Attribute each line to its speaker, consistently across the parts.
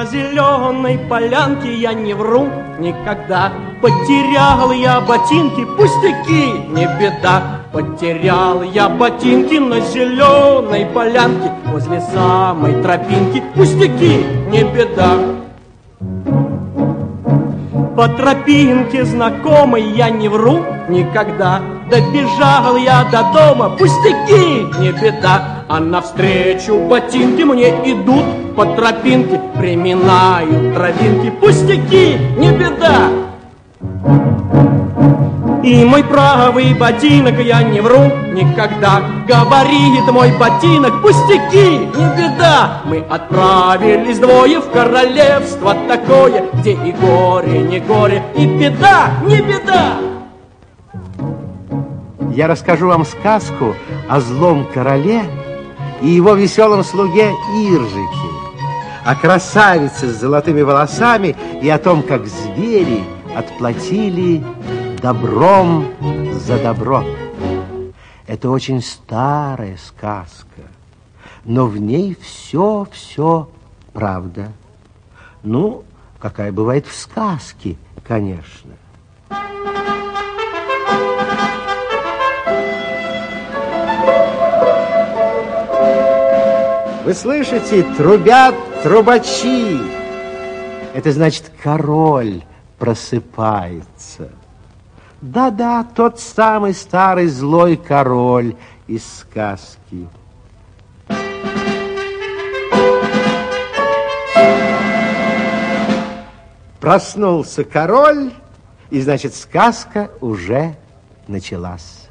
Speaker 1: на зеленой полянке, я не вру никогда. Потерял я ботинки, пустяки, не беда. Потерял я ботинки на зеленой полянке, возле самой тропинки, пустяки, не беда. По тропинке знакомой, я не вру никогда. Добежал я до дома, пустяки, не беда. А навстречу ботинки мне идут по тропинке, приминают травинки, пустяки, не беда. И мой правый ботинок, я не вру никогда, говорит мой ботинок, пустяки, не беда. Мы отправились двое в королевство такое, где и горе, не горе, и беда, не беда.
Speaker 2: Я расскажу вам сказку о злом короле и его веселом слуге Иржике, о красавице с золотыми волосами и о том, как звери отплатили добром за добро. Это очень старая сказка, но в ней все правда. Ну, какая бывает в сказке, конечно. Вы слышите, трубят трубачи. Это значит, король просыпается. Да-да, тот самый старый злой король из сказки. Проснулся король, и, значит, сказка уже началась.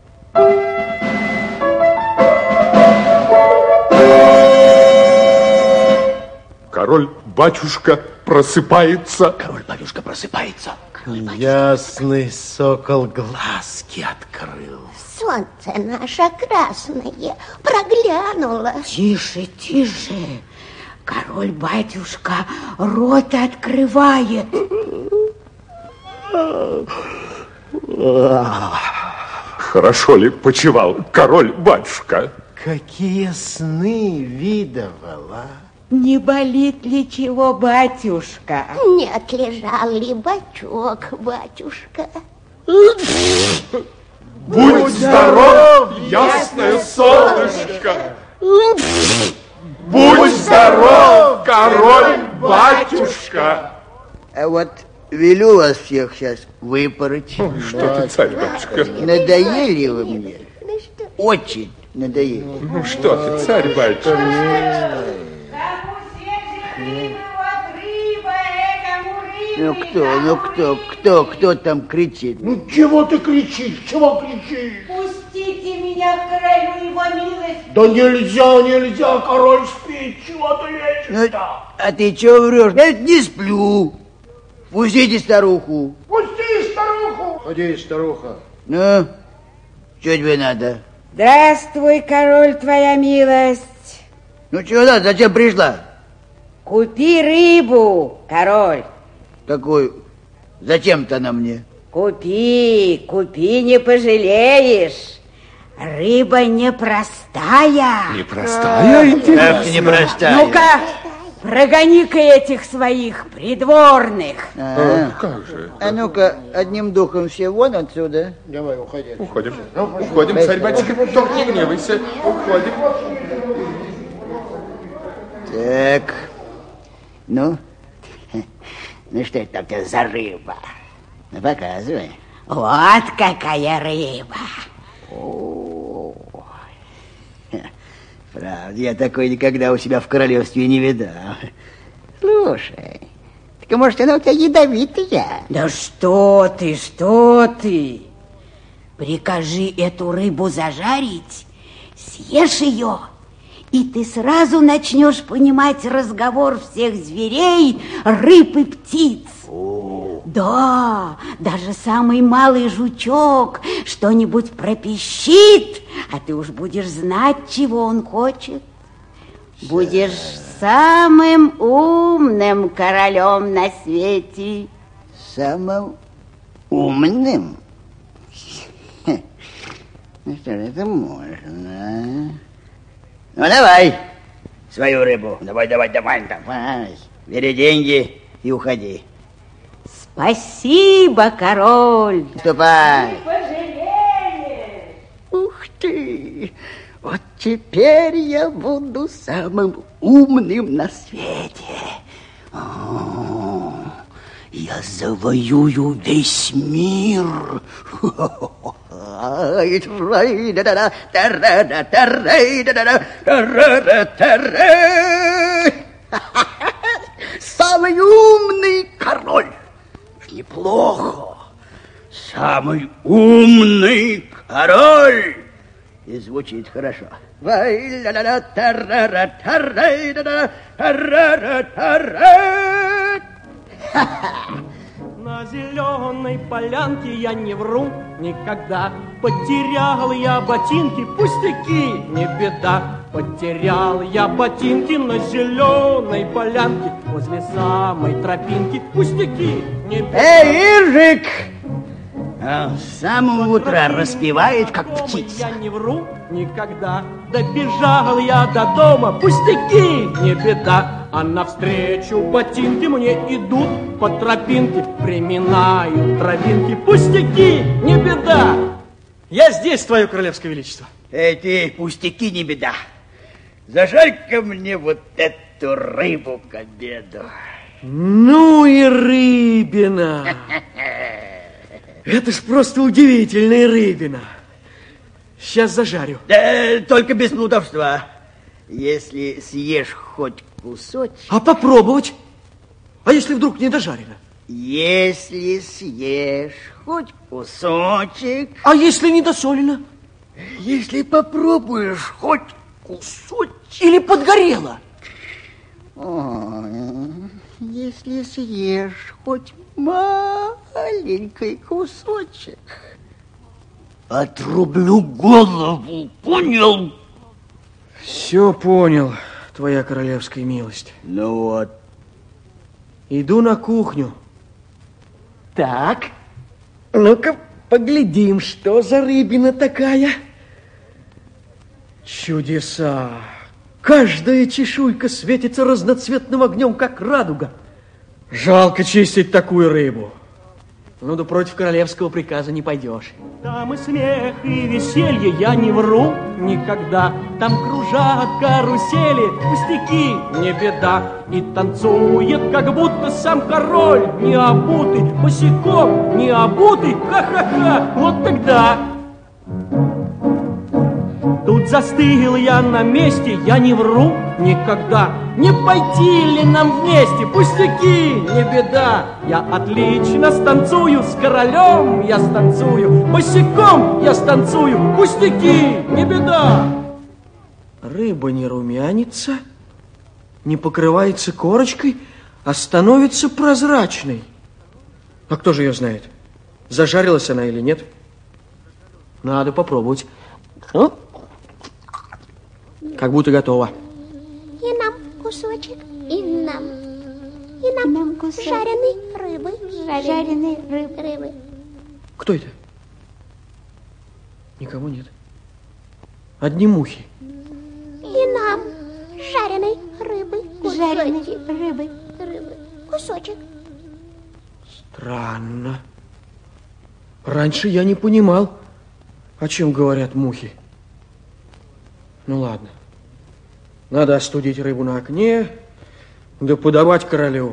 Speaker 3: Король-батюшка просыпается.
Speaker 4: Король-батюшка просыпается.
Speaker 2: Ясный сокол глазки открыл.
Speaker 5: Солнце наше красное проглянуло.
Speaker 6: Тише, тише. Король-батюшка рот открывает.
Speaker 3: Хорошо ли почевал король-батюшка?
Speaker 2: Какие сны видывал, а?
Speaker 6: Не болит ли чего, батюшка?
Speaker 5: Не отлежал ли бачок, батюшка?
Speaker 3: Будь здоров, ясное солнышко! Будь здоров, король-батюшка!
Speaker 4: А вот велю вас всех сейчас выпороть.
Speaker 3: Что ты, царь-батюшка?
Speaker 4: Надоели вы мне? Очень надоели.
Speaker 3: Ну что ты, царь-батюшка?
Speaker 4: Кто там кричит?
Speaker 7: Ну, чего ты кричишь? Чего кричишь?
Speaker 6: Пустите меня к королю, его милость.
Speaker 7: Да нельзя, король спит, чего ты лезешь-то?
Speaker 4: А ты чего врешь? Я не сплю. Пустите старуху.
Speaker 7: Пусти старуху.
Speaker 2: Ходи, старуха.
Speaker 4: Ну, что тебе надо?
Speaker 6: Здравствуй, король, твоя милость.
Speaker 4: Ну, чего надо? Зачем пришла?
Speaker 6: Купи рыбу, король.
Speaker 4: Какую? Зачем-то она мне?
Speaker 6: Купи, не пожалеешь. Рыба непростая.
Speaker 3: Непростая?
Speaker 4: Как непростая?
Speaker 6: Ну-ка, прогони-ка этих своих придворных.
Speaker 3: Как же?
Speaker 4: А ну-ка, одним духом все вон отсюда.
Speaker 7: Давай, уходи.
Speaker 3: Уходим, царь-батюшка, только не гневайся. Уходим.
Speaker 4: Так, ну что это такое за рыба? Ну, показывай.
Speaker 6: Вот какая рыба.
Speaker 4: О, правда, я такой никогда у себя в королевстве не видал. Слушай, так может она у тебя ядовитая?
Speaker 6: Да что ты. Прикажи эту рыбу зажарить, съешь ее, и ты сразу начнешь понимать разговор всех зверей, рыб и птиц. Да, даже самый малый жучок что-нибудь пропищит, а ты уж будешь знать, чего он хочет. Будешь самым умным королем на свете.
Speaker 4: Самым умным? Ну что ж, это можно. Ну, давай свою рыбу. Давай. Бери деньги и уходи.
Speaker 6: Спасибо, король.
Speaker 4: Ступай. Ух ты! Вот теперь я буду самым умным на свете. Я завоюю весь мир. Самый умный король. Неплохо. Самый умный король. И звучит хорошо.
Speaker 1: На зеленой полянке я не вру никогда. Потерял я ботинки, пустяки, не беда. Потерял я ботинки на зеленой полянке, возле самой тропинки, пустяки, не беда.
Speaker 4: Эй, Иржик! С самого утра распевает, как птица.
Speaker 1: Я не вру никогда. Добежал я до дома, пустяки, не беда. А навстречу ботинки мне идут по тропинке, приминают травинки, пустяки, не беда. Я здесь, твое королевское величество.
Speaker 4: Эти пустяки не беда. Зажарь-ка мне вот эту рыбу к обеду.
Speaker 1: Ну и рыбина. Это ж просто удивительная рыбина. Сейчас зажарю.
Speaker 4: Да, только без плутовства. Если съешь хоть кусочек...
Speaker 1: А попробовать? А если вдруг не дожарено?
Speaker 4: Если съешь хоть кусочек...
Speaker 1: А если не досолено?
Speaker 4: Если попробуешь хоть кусочек...
Speaker 1: Или подгорело?
Speaker 4: Ой, если съешь хоть маленький кусочек... Отрублю голову, понял?
Speaker 1: Все понял, твоя королевская милость.
Speaker 4: Ну вот.
Speaker 1: Иду на кухню. Так, ну-ка поглядим, что за рыбина такая. Чудеса! Каждая чешуйка светится разноцветным огнем, как радуга. Жалко чистить такую рыбу. Ну да против королевского приказа не пойдешь. Там и смех, и веселье, я не вру никогда. Там кружат карусели, пустяки, не беда. И танцует, как будто сам король, не обутый, босиком, не обутый, ха-ха-ха, вот тогда. Тут застыл я на месте, я не вру никогда. Не пойти ли нам вместе, пустяки, не беда. Я отлично станцую с королем, я станцую босиком, я станцую, пустяки, не беда. Рыба не румянится, не покрывается корочкой, а становится прозрачной. А кто же ее знает, зажарилась она или нет? Надо попробовать. Как будто готово.
Speaker 5: И нам кусочек, и нам. И нам кусочек жареной рыбы. Жареной рыбы.
Speaker 1: Кто это? Никого нет. Одни мухи.
Speaker 5: И нам жареной рыбы. Жареной рыбы. Кусочек.
Speaker 1: Странно. Раньше я не понимал, о чем говорят мухи. Ну ладно. Надо остудить рыбу на окне, да подавать королю.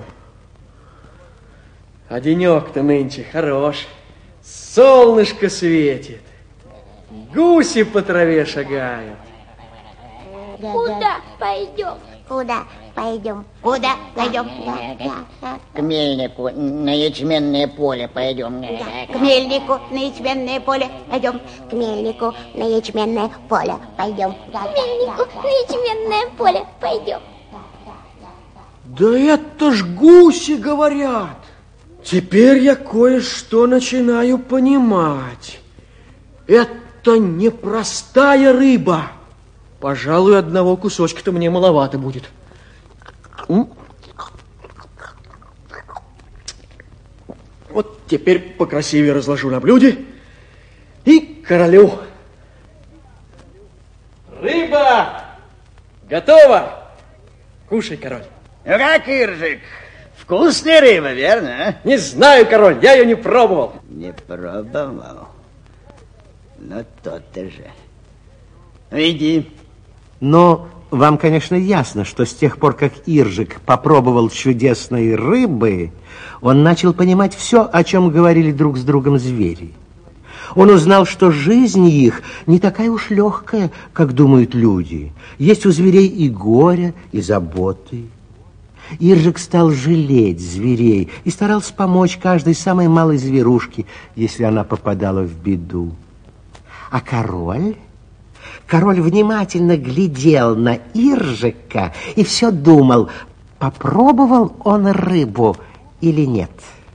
Speaker 1: А денек-то нынче хорош. Солнышко светит. Гуси по траве шагают.
Speaker 5: Куда пойдем? Куда пойдем? Куда пойдем?
Speaker 4: К мельнику на ячменное поле пойдем.
Speaker 5: К мельнику на ячменное поле пойдем. К мельнику на ячменное поле пойдем. К мельнику на ячменное поле пойдем.
Speaker 1: Да это ж гуси говорят. Теперь я кое-что начинаю понимать. Это непростая рыба. Пожалуй, одного кусочка-то мне маловато будет. Вот теперь покрасивее разложу на блюде и королю. Рыба готова. Кушай, король.
Speaker 4: Ну как, Иржик, вкусная рыба, верно?
Speaker 1: Не знаю, король, я ее не пробовал.
Speaker 4: Не пробовал. Ну, то-то же. Ну, иди.
Speaker 2: Но вам, конечно, ясно, что с тех пор, как Иржик попробовал чудесной рыбы, он начал понимать все, о чем говорили друг с другом звери. Он узнал, что жизнь их не такая уж легкая, как думают люди. Есть у зверей и горе, и заботы. Иржик стал жалеть зверей и старался помочь каждой самой малой зверушке, если она попадала в беду. А король внимательно глядел на Иржика и все думал, попробовал он рыбу или нет.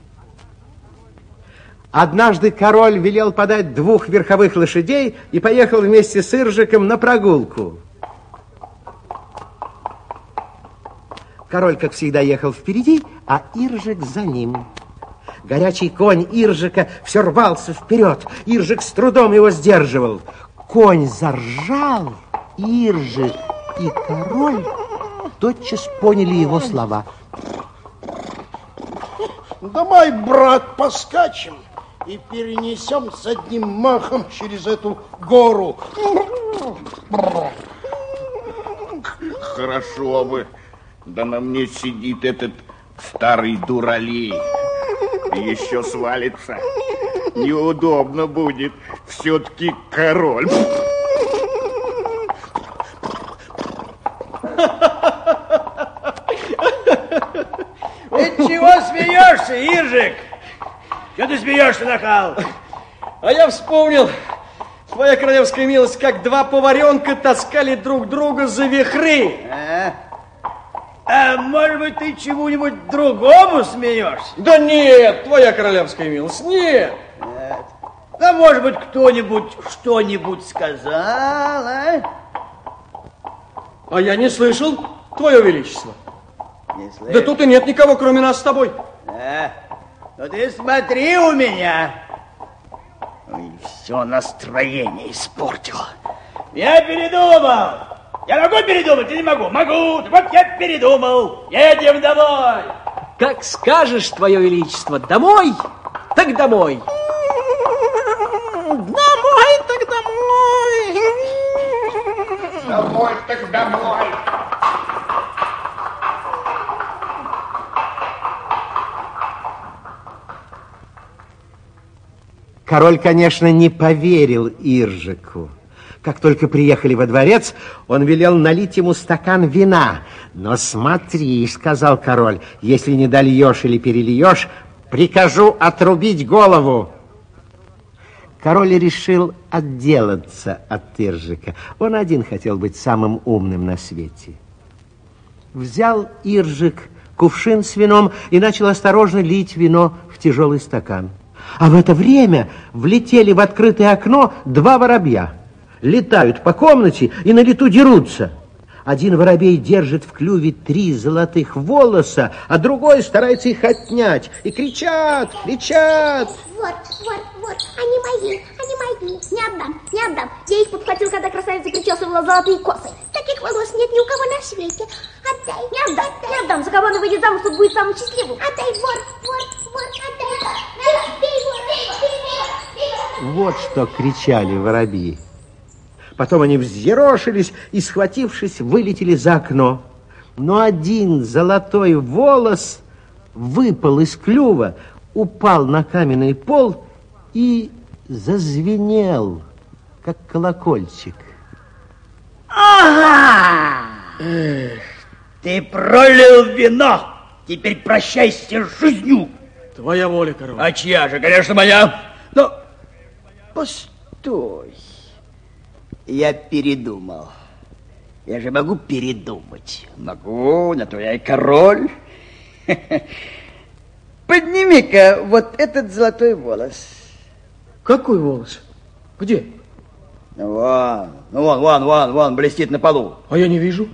Speaker 2: Однажды король велел подать 2 верховых лошадей и поехал вместе с Иржиком на прогулку. Король, как всегда, ехал впереди, а Иржик за ним. Горячий конь Иржика все рвался вперед. Иржик с трудом его сдерживал. Конь заржал, Иржик и король тотчас поняли его слова.
Speaker 7: Давай, брат, поскачем и перенесем с одним махом через эту гору.
Speaker 3: Хорошо бы. Да на мне сидит этот старый дуралей. Еще свалится. Неудобно будет. Все-таки король.
Speaker 4: Ты чего смеешься, Иржик? Чего ты смеешься, нахал?
Speaker 1: А я вспомнил, твоя королевская милость, как 2 поваренка таскали друг друга за вихры.
Speaker 4: А может быть, ты чему-нибудь другому смеешься?
Speaker 1: Да нет, твоя королевская милость, нет.
Speaker 4: Да, может быть, кто-нибудь что-нибудь сказал, а?
Speaker 1: А я не слышал, твое величество.
Speaker 4: Не слышал?
Speaker 1: Да тут и нет никого, кроме нас с тобой.
Speaker 4: Ну ты смотри у меня. Ой, все настроение испортил. Я передумал. Я могу передумать или не могу? Могу. Вот я передумал. Едем домой.
Speaker 1: Как скажешь, твое величество, домой, так домой.
Speaker 7: Домой, так домой.
Speaker 3: Домой, так домой.
Speaker 2: Король, конечно, не поверил Иржику. Как только приехали во дворец, он велел налить ему стакан вина. «Но смотри, — сказал король, — если не дольешь или перельешь, прикажу отрубить голову». Король решил отделаться от Иржика. Он один хотел быть самым умным на свете. Взял Иржик кувшин с вином и начал осторожно лить вино в тяжелый стакан. А в это время влетели в открытое окно 2 воробья. Летают по комнате и на лету дерутся. Один воробей держит в клюве 3 золотых волоса, а другой старается их отнять. И кричат.
Speaker 5: Вот, они мои. Не отдам. Я их подхватил, когда красавица причесывала золотые косы. Таких волос нет ни у кого на свете. Отдай. Не отдам. За кого она выйдет замуж, тот будет самым счастливым. Отдай, вор, отдай.
Speaker 2: Вот что кричали воробьи. Потом они взъерошились и, схватившись, вылетели за окно. Но один золотой волос выпал из клюва, упал на каменный пол и зазвенел, как колокольчик.
Speaker 4: Ага! Ты пролил вино. Теперь прощайся с жизнью.
Speaker 1: Твоя воля, король.
Speaker 4: А чья же? Конечно, моя. Но постой. Я передумал. Я же могу передумать. Могу, на то я и король. Подними-ка вот этот золотой волос.
Speaker 1: Какой волос? Где?
Speaker 4: Вон, блестит на полу.
Speaker 1: А я не вижу.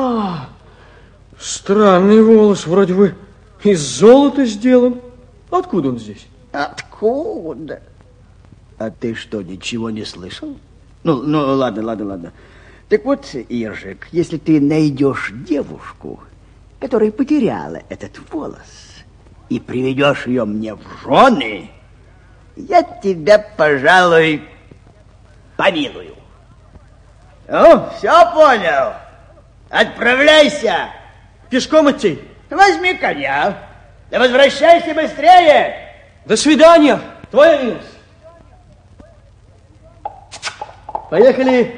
Speaker 1: Странный волос, вроде бы из золота сделан. Откуда он здесь?
Speaker 4: Откуда? А ты что, ничего не слышал? Ну, ладно. Так вот, Иржик, если ты найдешь девушку которая потеряла этот волос, и приведешь ее мне в жены, я тебя, пожалуй, помилую. Ну, все понял. Отправляйся.
Speaker 1: Пешком идти?
Speaker 4: Возьми коня. Да возвращайся быстрее.
Speaker 1: До свидания, твоя милость. Поехали.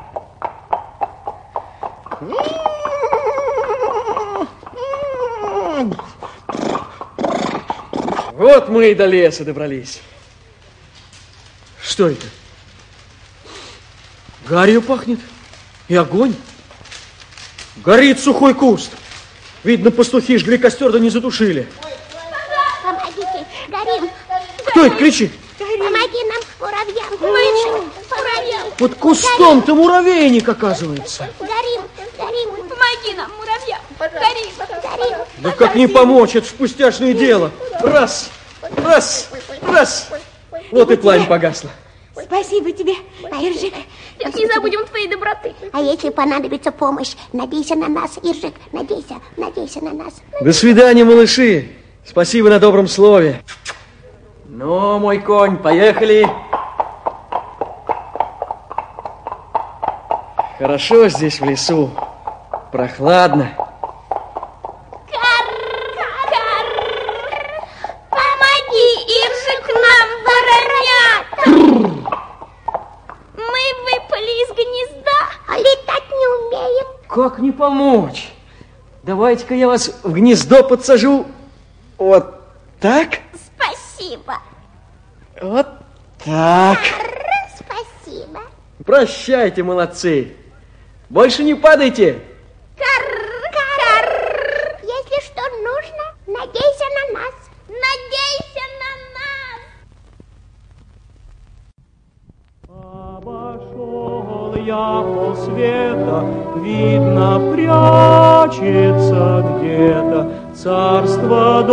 Speaker 1: Вот мы и до леса добрались. Что это? Гарью пахнет и огонь. Горит сухой куст. Видно, пастухи жгли костер, да не затушили.
Speaker 5: Помогите, горим.
Speaker 1: Кто это кричит?
Speaker 5: Помоги нам, муравьям. Лучше, муравьям.
Speaker 1: Под кустом-то муравейник, оказывается.
Speaker 5: Горим, горим. Помоги нам, муравьям. Горим, горим.
Speaker 1: Да как не помочь, это ж пустяшное дело. Раз, раз, раз. Вот и пламя погасло.
Speaker 6: Спасибо тебе, Иржик.
Speaker 5: Не забудем твоей доброты. А если понадобится помощь, надейся на нас, Иржик. Надейся, надейся на нас.
Speaker 1: До свидания, малыши. Спасибо на добром слове. Ну, мой конь, поехали. Хорошо здесь в лесу. Прохладно.
Speaker 5: Помоги, Иржик, нам воронят. Мы выпали из гнезда, а летать не умеем.
Speaker 1: Как не помочь? Давайте-ка я вас в гнездо подсажу. Вот так?
Speaker 5: Спасибо.
Speaker 1: Вот так.
Speaker 5: Спасибо.
Speaker 1: Прощайте, молодцы. Больше не падайте.
Speaker 5: Если что нужно, надейся на нас. Надейся на нас.
Speaker 1: Обошел я полсвета, видно, прячется где-то царство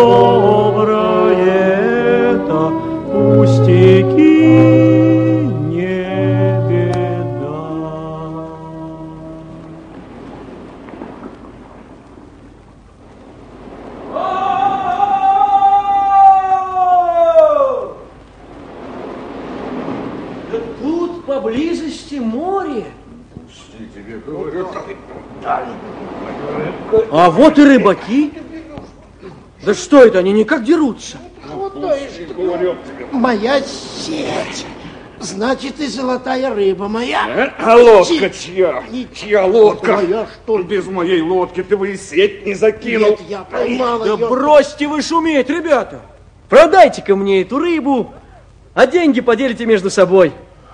Speaker 1: доброе это, пустяки не беда. Да тут поблизости море. А вот и рыбаки. Да что это, они никак дерутся?
Speaker 7: Моя сеть. Значит, и золотая рыба моя.
Speaker 3: А лодка чья? Чья лодка?
Speaker 7: Моя, что ли?
Speaker 3: Без моей лодки ты бы и сеть не закинул.
Speaker 7: Нет, я поймала
Speaker 1: Да
Speaker 7: ее.
Speaker 1: бросьте вы шуметь, ребята. Продайте-ка мне эту рыбу, а деньги поделите между собой.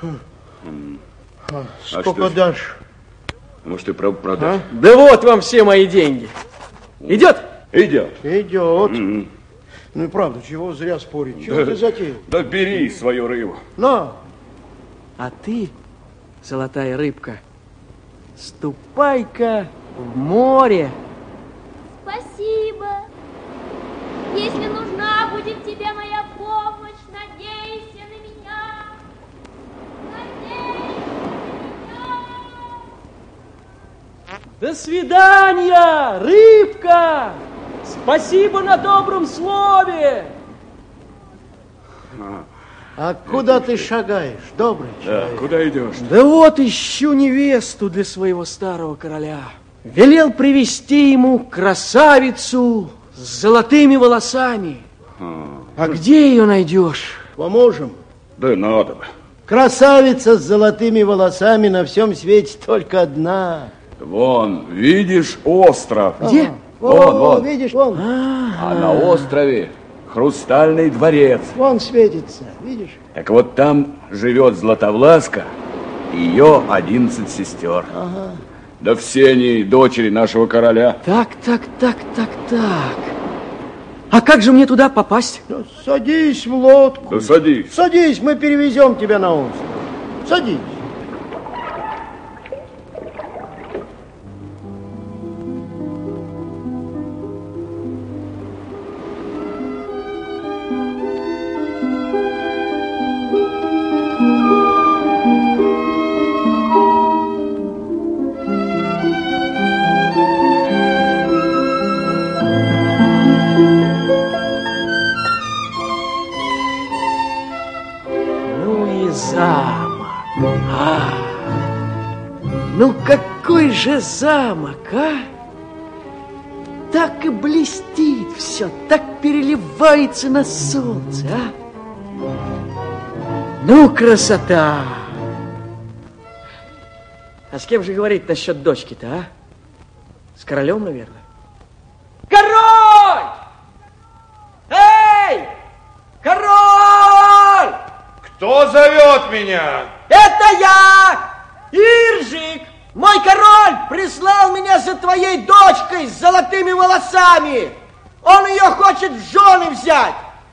Speaker 7: Сколько дашь?
Speaker 3: Может, и продашь?
Speaker 1: Да вот вам все мои деньги. Идет?
Speaker 3: Идет.
Speaker 7: Идет. Ну и правда, чего зря спорить? Чего ты затеял?
Speaker 3: Да бери свою рыбу.
Speaker 7: На.
Speaker 1: А ты, золотая рыбка, ступай-ка в море.
Speaker 5: Спасибо. Если нужна будет тебе моя помощь, надейся на меня. Надейся на меня.
Speaker 1: До свидания, рыбка! Спасибо на добром слове!
Speaker 7: А куда ты шагаешь, добрый
Speaker 3: Да,
Speaker 7: человек?
Speaker 3: куда идешь?
Speaker 1: Да вот ищу невесту для своего старого короля. Велел привести ему красавицу с золотыми волосами. А где ее найдешь?
Speaker 7: Поможем.
Speaker 3: Да надо бы.
Speaker 7: Красавица с золотыми волосами на всем свете только одна.
Speaker 3: Вон, видишь остров?
Speaker 1: Где?
Speaker 3: Вон.
Speaker 7: Видишь, вон.
Speaker 3: А на острове хрустальный дворец.
Speaker 7: Вон светится, видишь?
Speaker 3: Так вот там живет Златовласка и ее 11 сестер. Да все они дочери нашего короля.
Speaker 1: Так. А как же мне туда попасть?
Speaker 7: Ну, садись в лодку.
Speaker 3: Да садись.
Speaker 7: Садись, мы перевезем тебя на остров. Садись.
Speaker 8: какой же замок, а? Так и блестит все, так переливается на солнце, а? Ну, красота! А с кем же говорить насчет дочки-то, а? С королем, наверное. Король! Эй! Король!
Speaker 9: Кто зовет меня?
Speaker 8: Это я! Иржик! Мой король прислал меня за твоей дочкой с золотыми волосами! Он ее хочет в жены взять!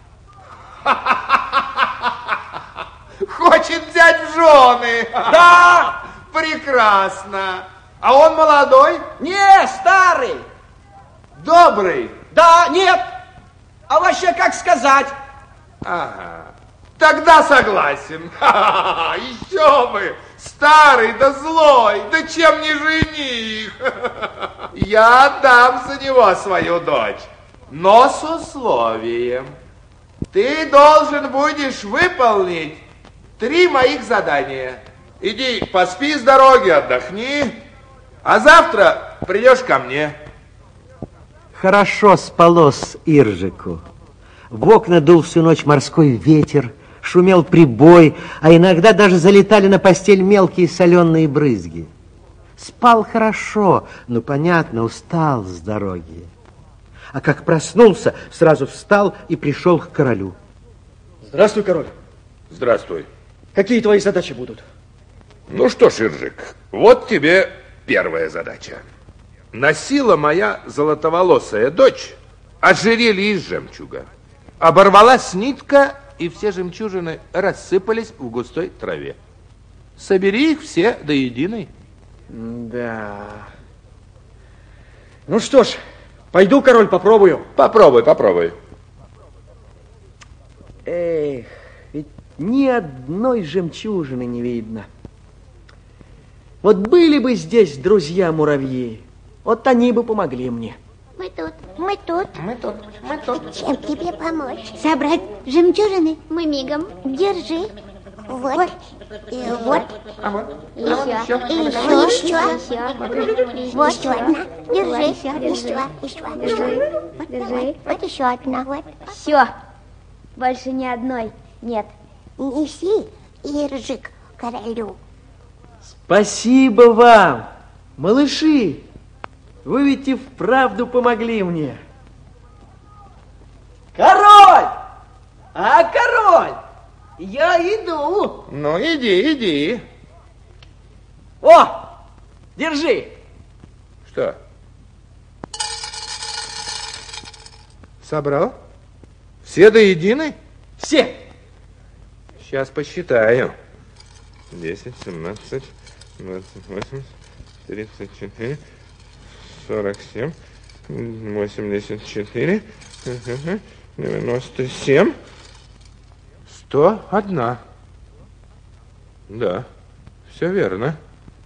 Speaker 9: Хочет взять в жены?
Speaker 8: Да!
Speaker 9: Прекрасно! А он молодой?
Speaker 8: Не, старый!
Speaker 9: Добрый?
Speaker 8: Да, нет! А вообще, как сказать?
Speaker 9: Ага. Тогда согласен. Еще бы! Старый да злой, да чем не жених. Я отдам за него свою дочь, но с условием. Ты должен будешь выполнить 3 моих задания. Иди, поспи с дороги, отдохни, а завтра придешь ко мне.
Speaker 2: Хорошо спалось Иржику. В окна дул всю ночь морской ветер, шумел прибой, а иногда даже залетали на постель мелкие соленые брызги. Спал хорошо, но, понятно, устал с дороги. А как проснулся, сразу встал и пришел к королю.
Speaker 8: Здравствуй, король.
Speaker 9: Здравствуй.
Speaker 8: Какие твои задачи будут?
Speaker 9: Ну что ж, Иржик, вот тебе первая задача. Носила моя золотоволосая дочь ожерелье из жемчуга. Оборвалась нитка, и все жемчужины рассыпались в густой траве. Собери их все до единой.
Speaker 8: Да. Ну что ж, пойду, король, попробую.
Speaker 9: Попробуй, попробуй.
Speaker 8: Эх, ведь ни одной жемчужины не видно. Вот были бы здесь друзья-муравьи, вот они бы помогли мне.
Speaker 5: Мы тут. Чем тебе помочь? Собрать жемчужины? Мы мигом. Держи. Вот. И вот. Еще. Вот еще одна. Держи. Еще. Держи. Вот еще одна. Вот.
Speaker 10: Все. Больше ни одной нет.
Speaker 5: Неси, Иржик, королю.
Speaker 8: Спасибо вам, малыши. Вы ведь и вправду помогли мне. Король! А, король! Я иду.
Speaker 9: Ну, иди.
Speaker 8: О, держи.
Speaker 9: Что? Собрал? Все до единой?
Speaker 8: Все.
Speaker 9: Сейчас посчитаю. 10, 17, 28, 34, 47, 84, 97, 101. Да, все верно.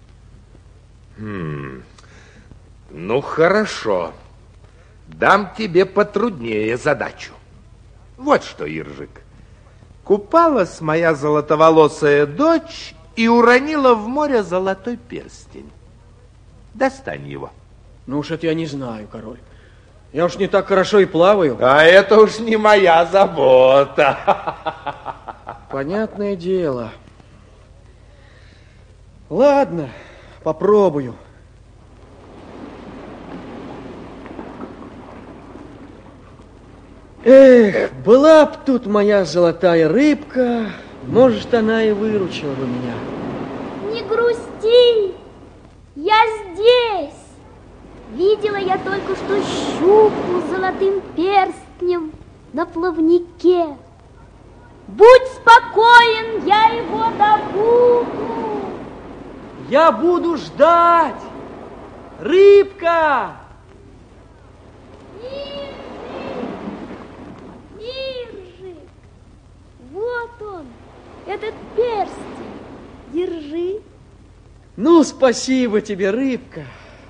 Speaker 9: Ну, хорошо. Дам тебе потруднее задачу. Вот что, Иржик. Купалась моя золотоволосая дочь и уронила в море золотой перстень. Достань его.
Speaker 8: Ну уж это я не знаю, король. Я уж не так хорошо и плаваю.
Speaker 9: А это уж не моя забота.
Speaker 8: Понятное дело. Ладно, попробую. Эх, была б тут моя золотая рыбка, может, она и выручила бы меня.
Speaker 10: Не грусти, я здесь. Видела я только что щуку с золотым перстнем на плавнике. Будь спокоен, я его добуду.
Speaker 8: Я буду ждать. Рыбка!
Speaker 10: Иржик, вот он, этот перстень. Держи.
Speaker 8: Ну, спасибо тебе, рыбка.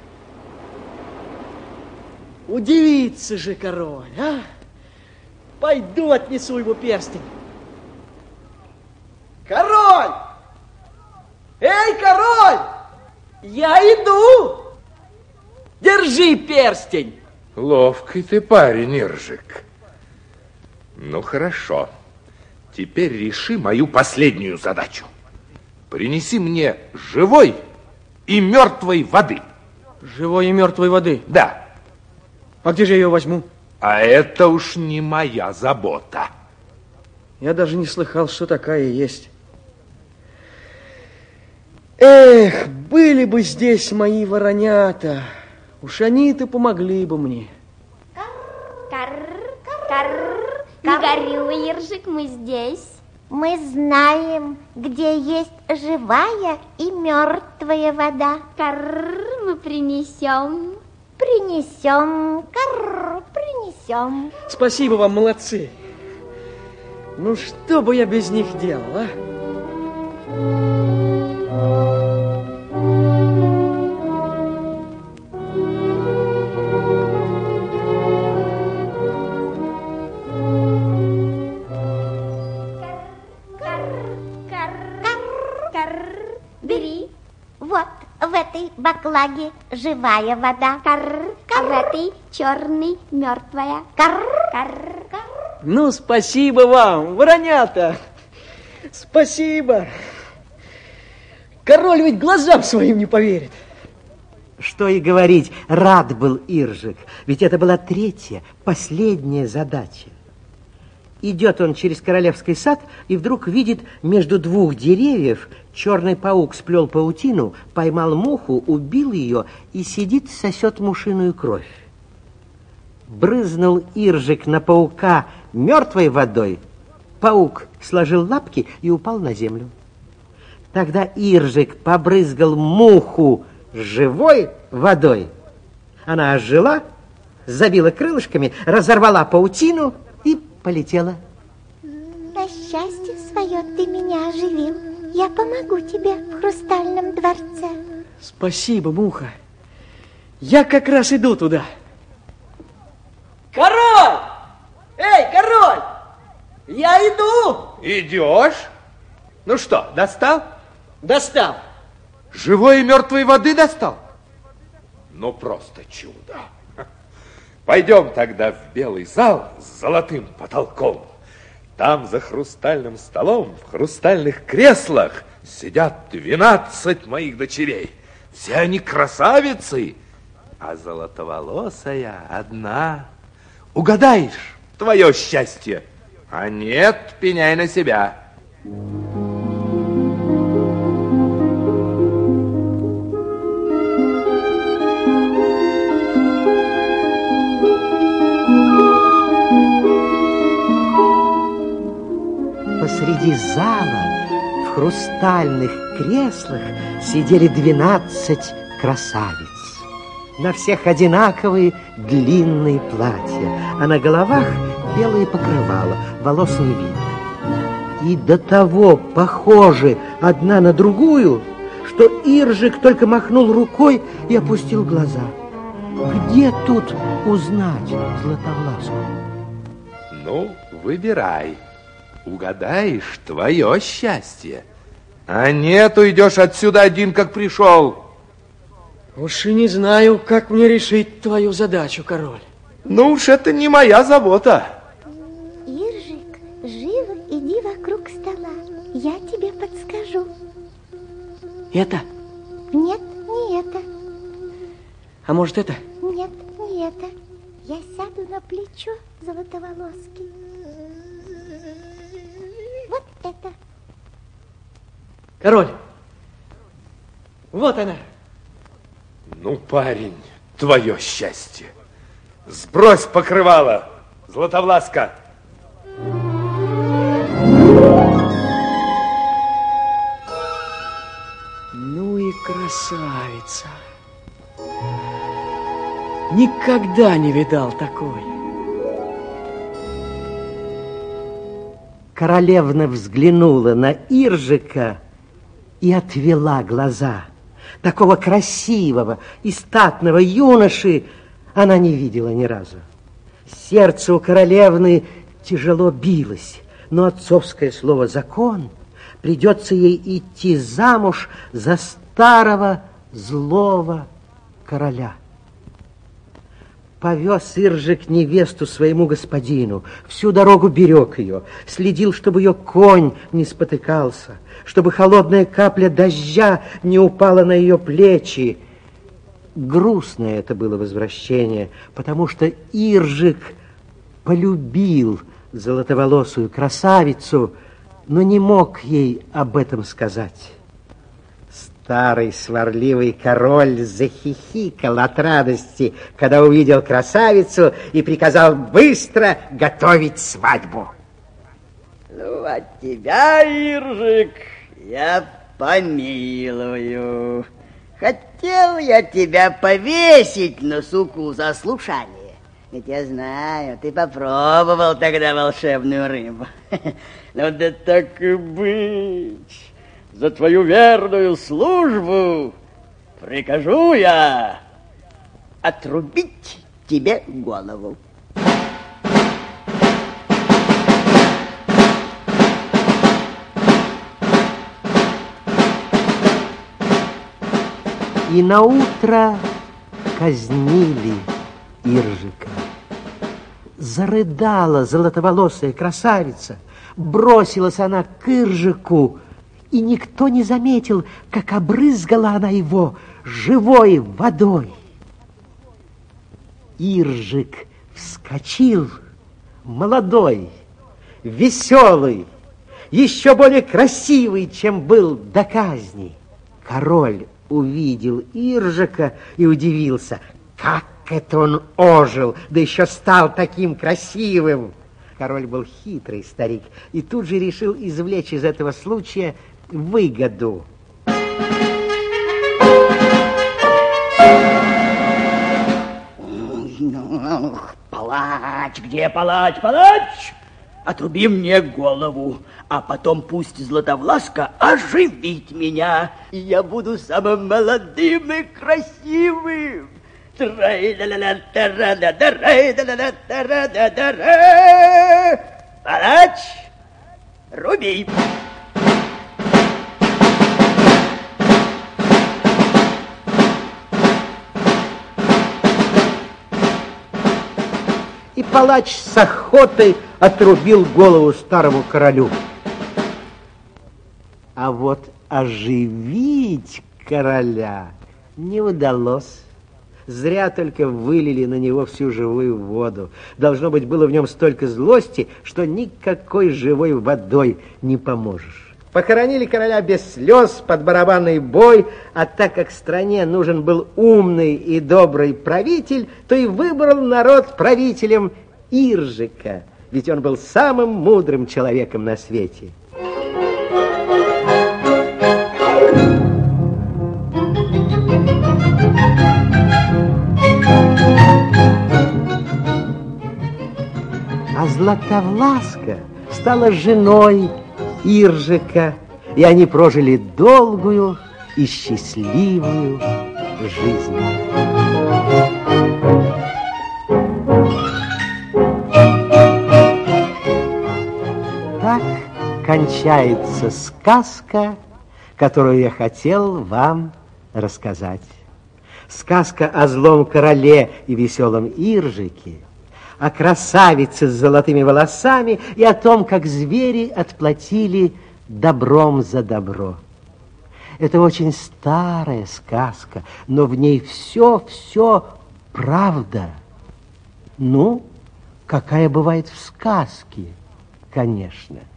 Speaker 8: Удивится же король, а? Пойду отнесу его перстень. Король! Эй, король! Я иду. Держи перстень.
Speaker 9: Ловкий ты парень, Иржик. Ну, хорошо. Теперь реши мою последнюю задачу. Принеси мне живой и мертвой воды.
Speaker 8: Живой и мертвой воды?
Speaker 9: Да.
Speaker 8: А где же я ее возьму?
Speaker 9: А это уж не моя забота.
Speaker 8: Я даже не слыхал, что такая есть. Эх, были бы здесь мои воронята. Уж они-то помогли бы мне.
Speaker 10: Не горюй, Иржик, мы здесь.
Speaker 5: Мы знаем, где есть живая и мертвая вода.
Speaker 10: Мы принесем.
Speaker 5: Принесем, принесем.
Speaker 8: Спасибо вам, молодцы. Ну, что бы я без них делал, а?
Speaker 10: Бери.
Speaker 5: Вот в этой баклаге живая вода.
Speaker 10: А в этой черной мертвая.
Speaker 8: Ну, спасибо вам, воронята. Спасибо. Король ведь глазам своим не поверит.
Speaker 2: Что и говорить, рад был Иржик, ведь это была третья, последняя задача. Идет он через королевский сад и вдруг видит между двух деревьев черный паук сплел паутину, поймал муху, убил ее и сидит, сосет мушиную кровь. Брызнул Иржик на паука мертвой водой, паук сложил лапки и упал на землю. Тогда Иржик побрызгал муху живой водой. Она ожила, забила крылышками, разорвала паутину и полетела.
Speaker 5: На счастье свое ты меня оживил. Я помогу тебе в хрустальном дворце.
Speaker 8: Спасибо, муха. Я как раз иду туда. Король! Эй, король! Я иду!
Speaker 9: Идешь? Ну что, достал?
Speaker 8: Достал.
Speaker 9: Живой и мертвой воды достал? Ну, просто чудо. Пойдем тогда в белый зал с золотым потолком. Там за хрустальным столом, в хрустальных креслах сидят 12 моих дочерей. Все они красавицы, а золотоволосая одна. Угадаешь, твое счастье. А нет, пеняй на себя.
Speaker 2: Посреди зала в хрустальных креслах сидели 12 красавиц. На всех одинаковые длинные платья, а на головах белые покрывала, волос не видно. И до того похожи одна на другую, что Иржик только махнул рукой и опустил глаза. Где тут узнать Златовласку?
Speaker 9: Ну, выбирай. Угадаешь, твое счастье. А нет, уйдешь отсюда один, как пришел.
Speaker 8: Уж и не знаю, как мне решить твою задачу, король.
Speaker 9: Ну уж это не моя забота.
Speaker 5: Иржик, живо иди вокруг стола. Я тебе подскажу.
Speaker 8: Это?
Speaker 5: Нет, не это.
Speaker 8: А может, это?
Speaker 5: Нет, не это. Я сяду на плечо золотоволоски. Вот это.
Speaker 8: Король, вот она.
Speaker 9: Ну, парень, твое счастье. Сбрось покрывало, Златовласка.
Speaker 8: Ну и красавица. Никогда не видал такой.
Speaker 2: Королевна взглянула на Иржика и отвела глаза. Такого красивого и статного юноши она не видела ни разу. Сердце у королевны тяжело билось, но отцовское слово «закон» придется ей идти замуж за старого злого короля. Повез Иржик невесту своему господину, всю дорогу берег ее, следил, чтобы ее конь не спотыкался, чтобы холодная капля дождя не упала на ее плечи. Грустное это было возвращение, потому что Иржик полюбил золотоволосую красавицу, но не мог ей об этом сказать. Старый сварливый король захихикал от радости, когда увидел красавицу, и приказал быстро готовить свадьбу.
Speaker 4: Ну, от тебя, Иржик, я помилую. Хотел я тебя повесить на суку за слушание. Ведь я знаю, ты попробовал тогда волшебную рыбу. Ну да так и быть. За твою верную службу прикажу я отрубить тебе голову.
Speaker 2: И наутро казнили Иржика. Зарыдала золотоволосая красавица, бросилась она к Иржику, и никто не заметил, как обрызгала она его живой водой. Иржик вскочил, молодой, веселый, еще более красивый, чем был до казни. Король увидел Иржика и удивился, как это он ожил, да еще стал таким красивым. Король был хитрый старик и тут же решил извлечь из этого случая выгоду.
Speaker 4: Палач, где палач, палач? Отруби мне голову, а потом пусть Златовласка оживит меня, и я буду самым молодым и красивым. Палач, руби.
Speaker 2: И палач с охотой отрубил голову старому королю. А вот оживить короля не удалось. Зря только вылили на него всю живую воду. Должно быть, было в нем столько злости, что никакой живой водой не поможешь. Похоронили короля без слез, под барабанный бой, а так как стране нужен был умный и добрый правитель, то и выбрал народ правителем Иржика, ведь он был самым мудрым человеком на свете. А Златовласка стала женой Иржика, и они прожили долгую и счастливую жизнь. Так кончается сказка, которую я хотел вам рассказать. Сказка о злом короле и веселом Иржике, о красавице с золотыми волосами и о том, как звери отплатили добром за добро. Это очень старая сказка, но в ней все правда. Ну, какая бывает в сказке, конечно.